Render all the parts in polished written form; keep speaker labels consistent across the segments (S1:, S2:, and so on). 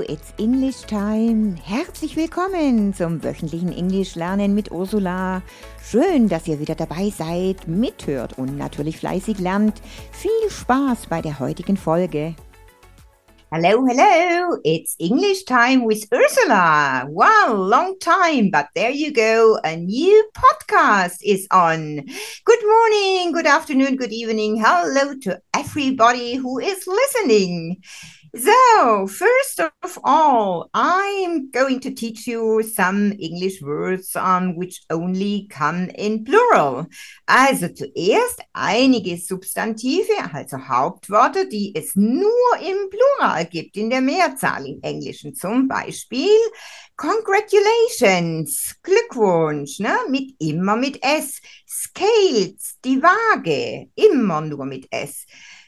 S1: it's English time. Herzlich willkommen zum wöchentlichen Englischlernen mit Ursula. Schön, dass ihr wieder dabei seid, mithört und natürlich fleißig lernt. Viel Spaß bei der heutigen Folge.
S2: Hello, it's English time with Ursula. Wow, long time, but there you go. A new podcast is on. Good morning, good afternoon, good evening. Hello to everybody who is listening. So, first of all, I'm going to teach you some English words which only come in plural. Also zuerst einige Substantive, also Hauptworte, die es nur im Plural gibt, in der Mehrzahl im Englischen. Zum Beispiel Congratulations, Glückwunsch, ne? Immer mit S. Scales, die Waage, immer nur mit S.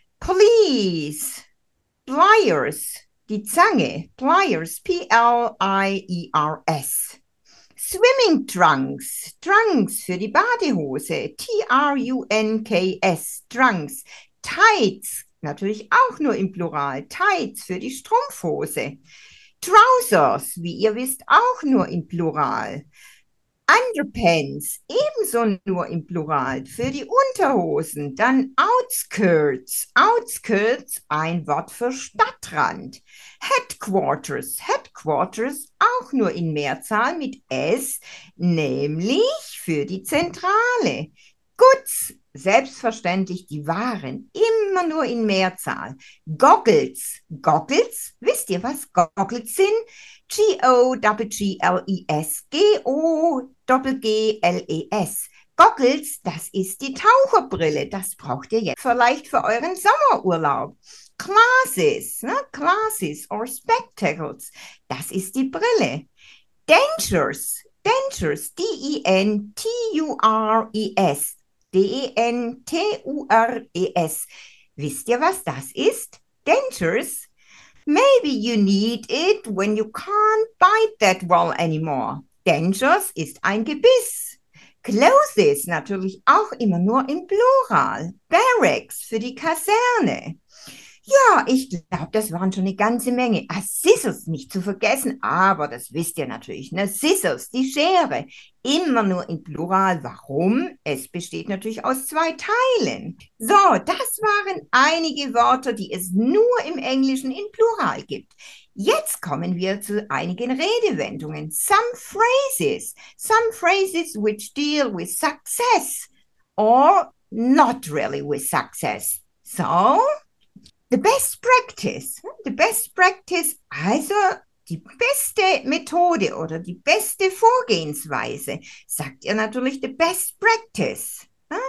S2: Police, Pliers, die Zange, Pliers, P-L-I-E-R-S. Swimming Trunks, Trunks für die Badehose, T-R-U-N-K-S, Trunks. Tights, natürlich auch nur im Plural, Tights für die Strumpfhose. Trousers, wie ihr wisst, auch nur im Plural. Underpants, ebenso nur im Plural, für die Unterhosen. Dann Outskirts, Outskirts, ein Wort für Stadtrand. Headquarters, Headquarters, auch nur in Mehrzahl mit S, nämlich für die Zentrale. Goods, selbstverständlich die Waren, immer nur in Mehrzahl. Goggles, Goggles, wisst ihr, was Goggles sind? G-O-G-G-L-E-S, G-O-G-G-L-E-S. Goggles, das ist die Taucherbrille, das braucht ihr jetzt vielleicht für euren Sommerurlaub. Glasses, ne? Glasses or spectacles, das ist die Brille. Dentures, Dentures, D-E-N-T-U-R-E-S, D-E-N-T-U-R-E-S. Wisst ihr, was das ist? Dentures? Maybe you need it when you can't bite that well anymore. Dentures ist ein Gebiss. Clothes natürlich auch immer nur im Plural. Barracks für die Kaserne. Ja, ich glaube, das waren schon eine ganze Menge. Scissors nicht zu vergessen, aber das wisst ihr natürlich, ne? Scissors, die Schere, immer nur im Plural. Warum? Es besteht natürlich aus zwei Teilen. So, das waren einige Wörter, die es nur im Englischen in Plural gibt. Jetzt kommen wir zu einigen Redewendungen. Some phrases which deal with success or not really with success. So, the best practice, also die beste Methode oder die beste Vorgehensweise, sagt ihr natürlich the best practice.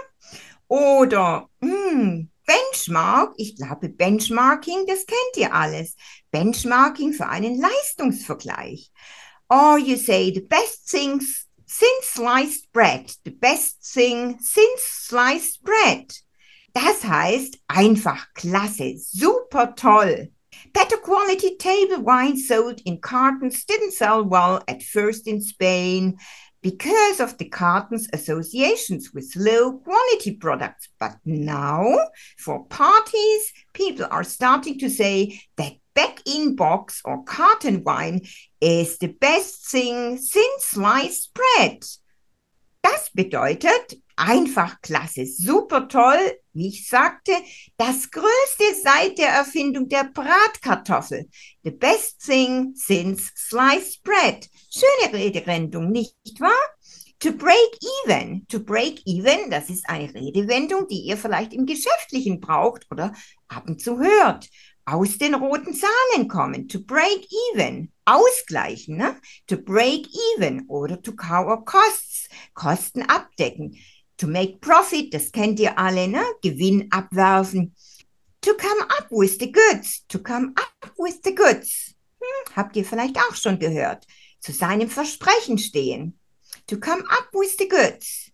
S2: Oder Benchmark, ich glaube Benchmarking, das kennt ihr alles. Benchmarking für einen Leistungsvergleich. Or you say the best things since sliced bread, the best thing since sliced bread. Das heißt einfach klasse, super toll. Better quality table wine sold in cartons didn't sell well at first in Spain because of the cartons' associations with low quality products. But now, for parties, people are starting to say that back-in-box or carton wine is the best thing since sliced bread. Das bedeutet einfach klasse, super toll, wie ich sagte, das Größte seit der Erfindung der Bratkartoffel. The best thing since sliced bread. Schöne Redewendung, nicht wahr? To break even, das ist eine Redewendung, die ihr vielleicht im Geschäftlichen braucht oder ab und zu hört. Aus den roten Zahlen kommen, to break even, ausgleichen, ne? To break even oder to cover costs, Kosten abdecken. To make profit, das kennt ihr alle, ne? Gewinn abwerfen. To come up with the goods, to come up with the goods. Habt ihr vielleicht auch schon gehört. Zu seinem Versprechen stehen. To come up with the goods.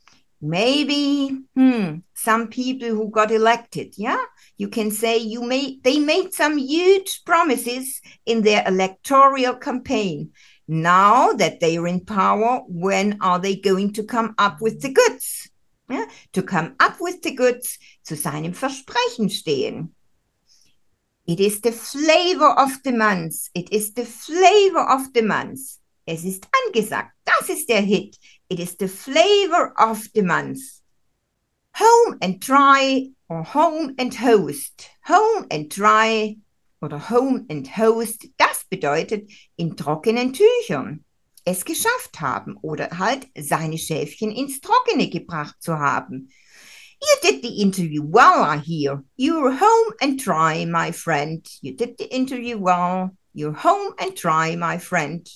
S2: Maybe some people who got elected, yeah? You can say they made some huge promises in their electoral campaign. Now that they are in power, when are they going to come up with the goods? Yeah? To come up with the goods, zu seinem Versprechen stehen. It is the flavor of the month. It is the flavor of the month. Es ist angesagt. Das ist der Hit. It is the flavor of the month. Home and dry or home and host. Home and dry oder home and host, das bedeutet in trockenen Tüchern es geschafft haben oder halt seine Schäfchen ins Trockene gebracht zu haben. You did the interview well, I hear. You're home and dry, my friend. You did the interview well. You're home and dry, my friend.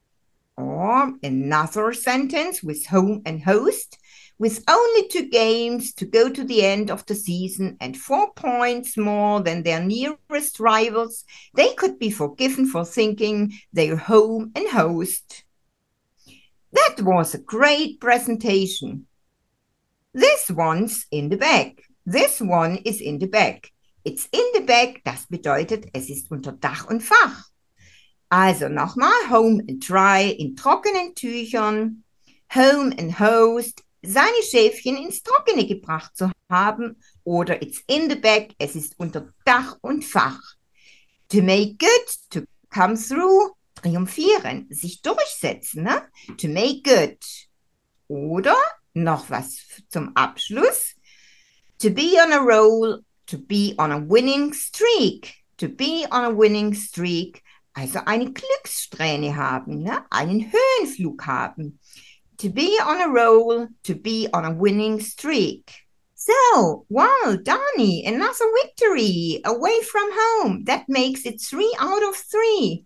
S2: Or another sentence with home and host. With only 2 games to go to the end of the season and 4 points more than their nearest rivals, they could be forgiven for thinking they're home and host. That was a great presentation. This one's in the bag. This one is in the bag. It's in the bag, das bedeutet, es ist unter Dach und Fach. Also nochmal, home and dry, in trockenen Tüchern, home and host, seine Schäfchen ins Trockene gebracht zu haben, oder it's in the bag, es ist unter Dach und Fach. To make good, to come through, triumphieren, sich durchsetzen, ne? To make good. Oder noch was zum Abschluss. To be on a roll, to be on a winning streak. To be on a winning streak, also eine Glückssträhne haben, ne? Einen Höhenflug haben. To be on a roll, to be on a winning streak. So, wow, Dani, another victory away from home. That makes it 3 out of 3.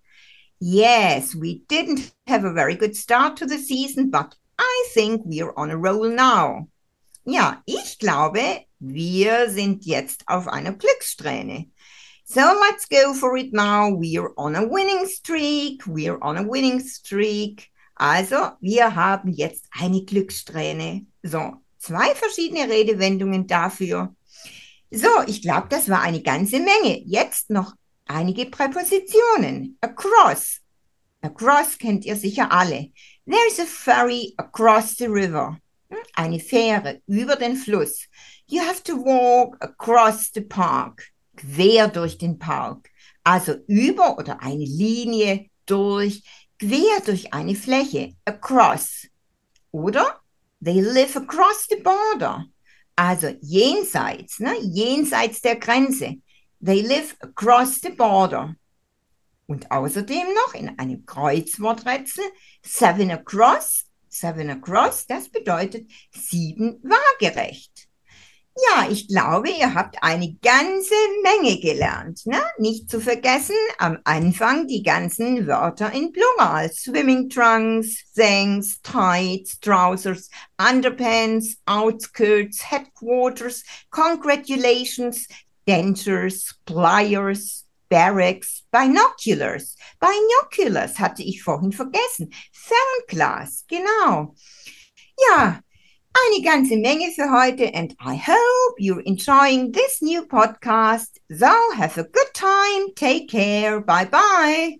S2: Yes, we didn't have a very good start to the season, but I think we're on a roll now. Ja, ich glaube, wir sind jetzt auf einer Glückssträhne. So let's go for it now. We're on a winning streak. We're on a winning streak. Also, wir haben jetzt eine Glückssträhne. So, 2 verschiedene Redewendungen dafür. So, ich glaube, das war eine ganze Menge. Jetzt noch einige Präpositionen. Across. Across kennt ihr sicher alle. There's a ferry across the river. Eine Fähre über den Fluss. You have to walk across the park. Quer durch den Park. Also über oder eine Linie durch, quer durch eine Fläche. Across. Oder they live across the border. Also jenseits, ne? Jenseits der Grenze. They live across the border. Und außerdem noch in einem Kreuzworträtsel 7 across. 7 across, das bedeutet 7 waagerecht. Ja, ich glaube, ihr habt eine ganze Menge gelernt. Ne? Nicht zu vergessen, am Anfang die ganzen Wörter in Plural. Swimming trunks, thanks, tights, trousers, underpants, outskirts, headquarters, congratulations, dentures, pliers, barracks, binoculars. Binoculars hatte ich vorhin vergessen. Fernglas, genau. Ja, eine ganze Menge für heute, and I hope you're enjoying this new podcast. So have a good time. Take care. Bye bye.